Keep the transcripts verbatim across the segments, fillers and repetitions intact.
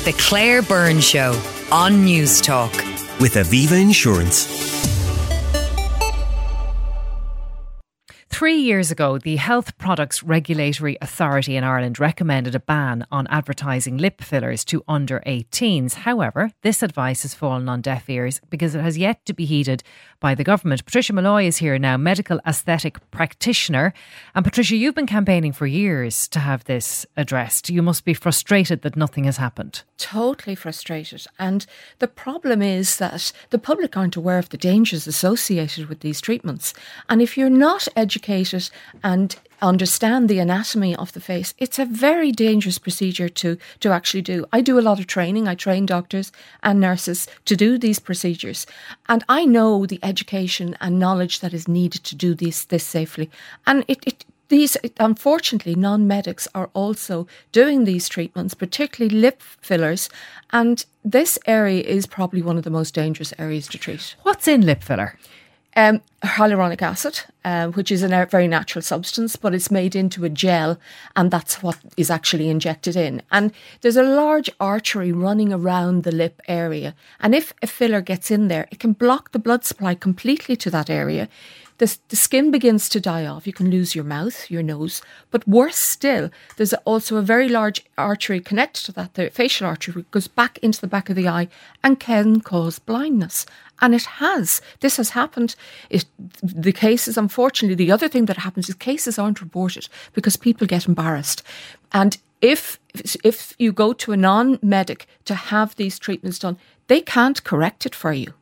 The Claire Byrne Show on News Talk. With Aviva Insurance. Three years ago, the Health Products Regulatory Authority in Ireland recommended a ban on advertising lip fillers to under eighteens. However, this advice has fallen on deaf ears because it has yet to be heeded by the government. Patricia Malloy is here now, medical aesthetic practitioner. And Patricia, you've been campaigning for years to have this addressed. You must be frustrated that nothing has happened. Totally frustrated. And the problem is that the public aren't aware of the dangers associated with these treatments. And if you're not educated and understand the anatomy of the face, it's a very dangerous procedure to, to actually do. I do a lot of training. I train doctors and nurses to do these procedures. And I know the education and knowledge that is needed to do this, this safely. And it, it These, unfortunately, non-medics are also doing these treatments, particularly lip fillers. And this area is probably one of the most dangerous areas to treat. What's in lip filler? Um, hyaluronic acid, uh, which is a very natural substance, but it's made into a gel, and that's what is actually injected in. And there's a large artery running around the lip area. And if a filler gets in there, it can block the blood supply completely to that area. The, the skin begins to die off. You can lose your mouth, your nose. But worse still, there's also a very large artery connected to that, the facial artery, which goes back into the back of the eye and can cause blindness. And it has. This has happened. It, the cases, unfortunately, the other thing that happens is cases aren't reported because people get embarrassed. And if if you go to a non-medic to have these treatments done, they can't correct it for you.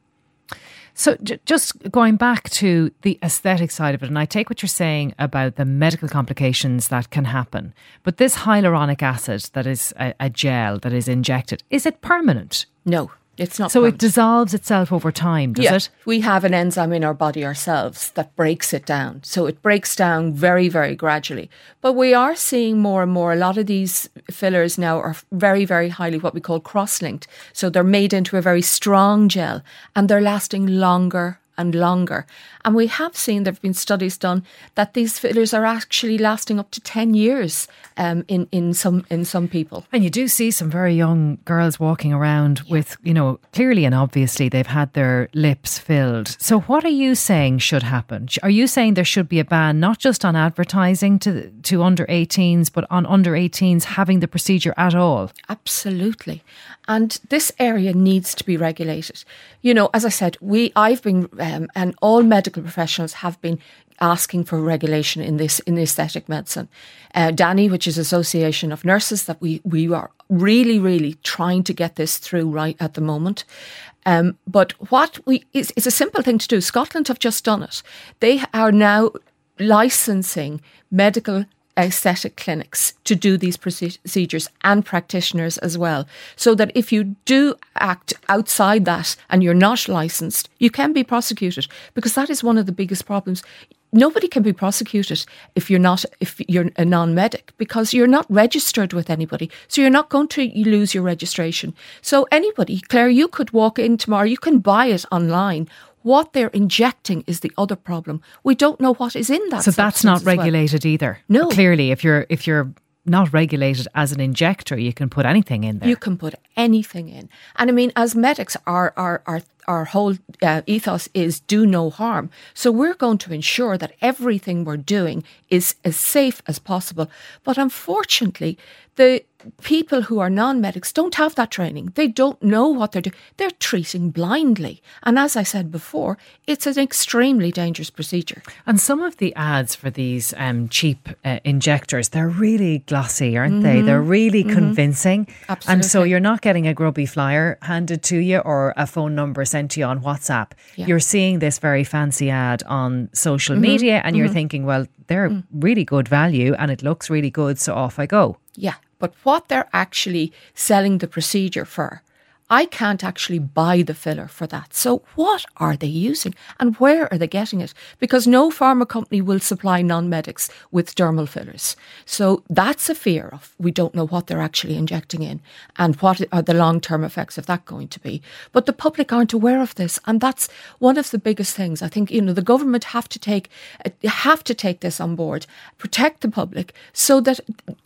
So j- just going back to the aesthetic side of it, and I take what you're saying about the medical complications that can happen, but this hyaluronic acid that is a, a gel that is injected, is it permanent? No. It's not. So permanent. It dissolves itself over time, does yeah, it? We have an enzyme in our body ourselves that breaks it down. So it breaks down very, very gradually. But we are seeing more and more, a lot of these fillers now are very, very highly what we call cross-linked. So they're made into a very strong gel and they're lasting longer and longer. And we have seen, there have been studies done, that these fillers are actually lasting up to ten years um, in, in some in some people. And you do see some very young girls walking around yeah. with, you know, clearly and obviously they've had their lips filled. So what are you saying should happen? Are you saying there should be a ban, not just on advertising to to under eighteens, but on under eighteens having the procedure at all? Absolutely. And this area needs to be regulated. You know, as I said, we I've been um, and all medical professionals have been asking for regulation in this in aesthetic medicine. Uh, DANI, which is Association of Nurses, that we we are really really trying to get this through right at the moment. Um, but what we it's, it's a simple thing to do. Scotland have just done it. They are now licensing medical aesthetic clinics to do these procedures and practitioners as well, so that if you do act outside that and you're not licensed, you can be prosecuted, because that is one of the biggest problems. Nobody can be prosecuted if you're not if you're a non-medic, because you're not registered with anybody, so you're not going to lose your registration. So anybody, Claire, you could walk in tomorrow, you can buy it online. What they're injecting is the other problem. We don't know what is in that. So that's not regulated well. either. No. Clearly, if you're if you're not regulated as an injector, you can put anything in there. You can put anything in. And I mean, as medics, our our our, our whole uh, ethos is do no harm. So we're going to ensure that everything we're doing is as safe as possible. But unfortunately, the people who are non-medics don't have that training. They don't know what they're doing. They're treating blindly. And as I said before, it's an extremely dangerous procedure. And some of the ads for these um, cheap uh, injectors, they're really glossy, aren't mm-hmm. they? They're really mm-hmm. convincing. Absolutely. And so you're not getting a grubby flyer handed to you or a phone number sent to you on WhatsApp. Yeah. You're seeing this very fancy ad on social mm-hmm. media and mm-hmm. you're thinking, well, they're mm. really good value and it looks really good, so off I go. Yeah. But what they're actually selling the procedure for, I can't actually buy the filler for that. So what are they using and where are they getting it? Because no pharma company will supply non-medics with dermal fillers. So that's a fear of, we don't know what they're actually injecting in and what are the long-term effects of that going to be. But the public aren't aware of this. And that's one of the biggest things. I think, you know, the government have to take, have to take this on board, protect the public so that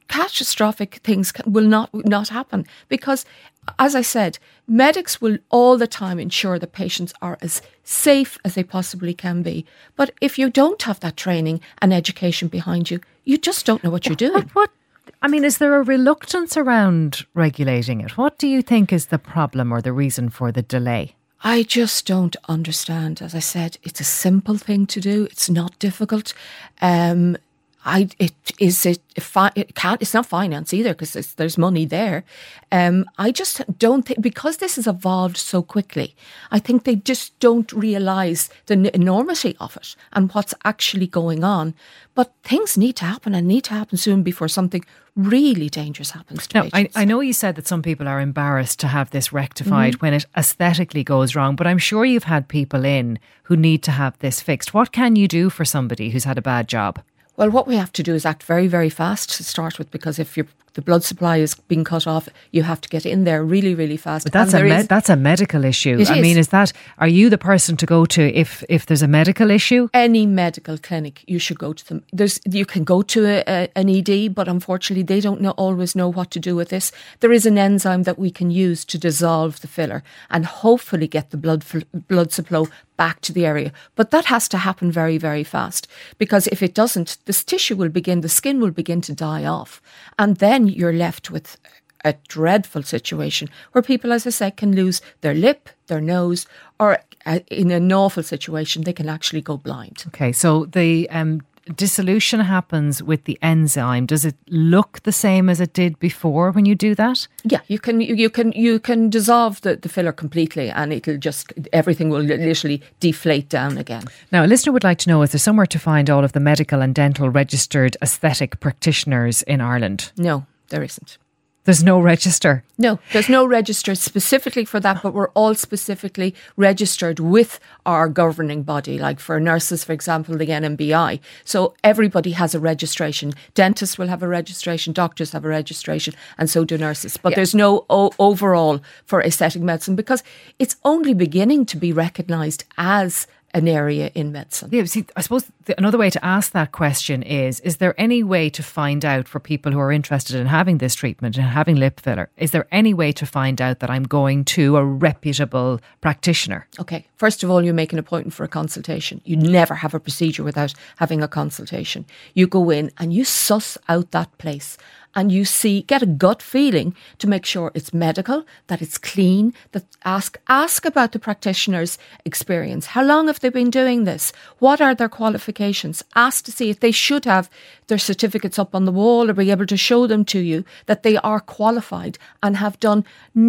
catastrophic things will not not happen because, as I said, medics will all the time ensure that patients are as safe as they possibly can be. But if you don't have that training and education behind you, you just don't know what you're doing. What, what, I mean, is there a reluctance around regulating it? What do you think is the problem or the reason for the delay? I just don't understand. As I said, it's a simple thing to do. It's not difficult. Um, I it is it, it can't it's not finance either because there's money there. Um, I just don't think, because this has evolved so quickly, I think they just don't realise the enormity of it and what's actually going on. But things need to happen and need to happen soon before something really dangerous happens to now, patients. I, I know you said that some people are embarrassed to have this rectified mm-hmm. when it aesthetically goes wrong, but I'm sure you've had people in who need to have this fixed. What can you do for somebody who's had a bad job? Well, what we have to do is act very, very fast to start with, because if you're, the blood supply is being cut off, you have to get in there really, really fast. But that's, a, me- that's a medical issue. I is. mean, is that, are you the person to go to if, if there's a medical issue? Any medical clinic, you should go to them. There's, you can go to a, a, an E D, but unfortunately they don't know, always know what to do with this. There is an enzyme that we can use to dissolve the filler and hopefully get the blood blood supply back to the area. But that has to happen very, very fast, because if it doesn't, this tissue will begin, the skin will begin to die off. And then you're left with a dreadful situation where people, as I said, can lose their lip, their nose, or uh, in an awful situation, they can actually go blind. Okay, so the um, dissolution happens with the enzyme. Does it look the same as it did before when you do that? Yeah, you can you can you can dissolve the, the filler completely, and it'll just, everything will literally deflate down again. Now, a listener would like to know, is there somewhere to find all of the medical and dental registered aesthetic practitioners in Ireland? No, there isn't. There's no register? No, there's no register specifically for that, but we're all specifically registered with our governing body, like for nurses, for example, the N M B I. So everybody has a registration. Dentists will have a registration, doctors have a registration, and so do nurses. But yeah. there's no o- overall for aesthetic medicine, because it's only beginning to be recognised as an area in medicine. Yeah, see, I suppose the, another way to ask that question is, is there any way to find out for people who are interested in having this treatment and having lip filler, is there any way to find out that I'm going to a reputable practitioner? Okay, first of all, you make an appointment for a consultation. You never have a procedure without having a consultation. You go in and you suss out that place, and you see, get a gut feeling to make sure it's medical, that it's clean, that ask ask about the practitioner's experience. How long have they been doing this? What are their qualifications? Ask to see if they should have their certificates up on the wall or be able to show them to you that they are qualified and have done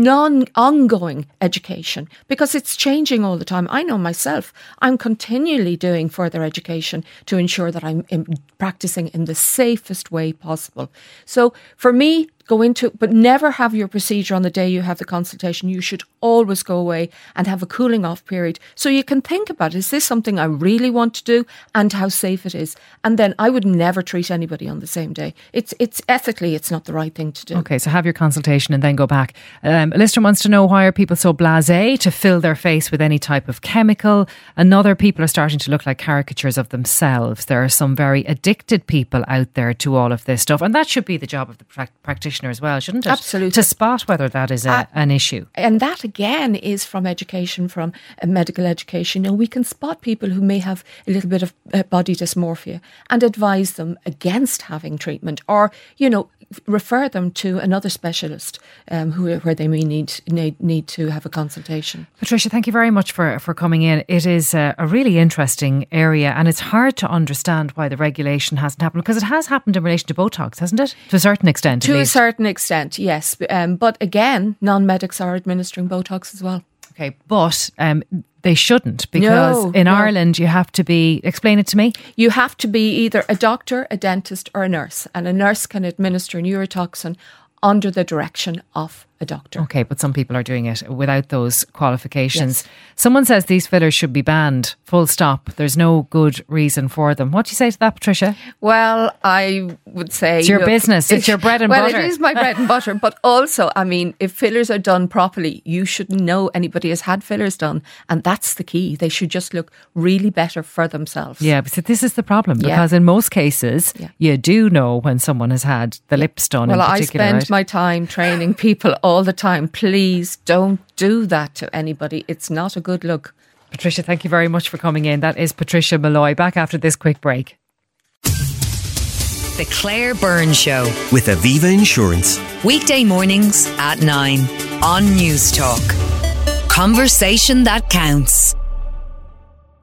non-ongoing education, because it's changing all the time. I know myself, I'm continually doing further education to ensure that I'm in, practicing in the safest way possible. So for me, go into, but never have your procedure on the day you have the consultation. You should always go away and have a cooling off period so you can think about, is this something I really want to do, and how safe it is. And then I would never treat anybody on the same day. It's it's ethically, it's not the right thing to do. Okay, so have your consultation and then go back. Um, a listener wants to know, why are people so blasé to fill their face with any type of chemical? Another, people are starting to look like caricatures of themselves. There are some very addicted people out there to all of this stuff, and that should be the job of the pra- practitioner as well, shouldn't it? Absolutely. To spot whether that is a, uh, an issue. And that again is from education, from uh, medical education. And we can spot people who may have a little bit of uh, body dysmorphia and advise them against having treatment, or, you know, refer them to another specialist um, who, where they may need, need need to have a consultation. Patricia, thank you very much for, for coming in. It is a, a really interesting area, and it's hard to understand why the regulation hasn't happened, because it has happened in relation to Botox, hasn't it? To a certain extent. To a certain extent, yes. Um, but again, non-medics are administering Botox as well. Okay, but um, they shouldn't, because no, in no. Ireland you have to be, explain it to me. You have to be either a doctor, a dentist or a nurse, and a nurse can administer neurotoxin under the direction of a doctor. Okay, but some people are doing it without those qualifications. Yes. Someone says these fillers should be banned, full stop. There's no good reason for them. What do you say to that, Patricia? Well, I would say... It's your look, business. It's your bread and well, butter. Well, it is my bread and butter. But also, I mean, if fillers are done properly, you shouldn't know anybody has had fillers done. And that's the key. They should just look really better for themselves. Yeah, but this is the problem. Yeah. Because in most cases, yeah. you do know when someone has had the lips done well, in particular. I spend right? my time training people all the time. Please don't do that to anybody. It's not a good look. Patricia, thank you very much for coming in. That is Patricia Malloy. Back after this quick break. The Claire Byrne Show. With Aviva Insurance. Weekday mornings at nine on News Talk. Conversation that counts.